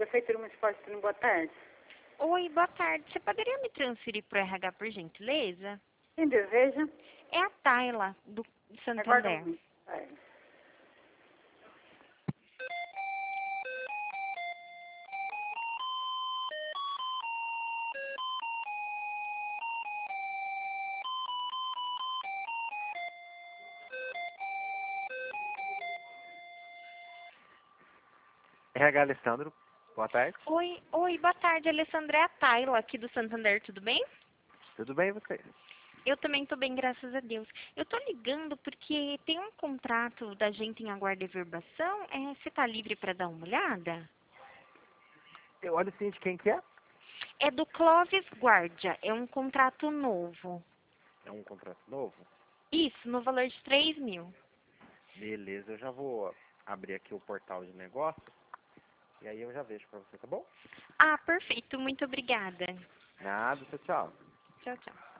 Prefeitura Municipal de Turim, boa tarde. Oi, boa tarde. Você poderia me transferir para o RH, por gentileza? Quem deseja? É a Tayla, do Aguarda um Santander. momento. Vai. RH Alessandro, boa tarde. Oi, boa tarde, Alessandra. É a Tayla, aqui do Santander, tudo bem? Tudo bem e você? Eu também tô bem, graças a Deus. Eu tô ligando porque tem um contrato da gente em aguardo de verbação. Você tá livre para dar uma olhada? Eu olho sim de quem que é? É do Clóvis Guardia. É um contrato novo. É um contrato novo? Isso, no valor de 3.000. Beleza, eu já vou abrir aqui o portal de negócios e aí eu já vejo pra você, tá bom? Ah, perfeito. Muito obrigada. Nada, tchau, tchau. Tchau, tchau.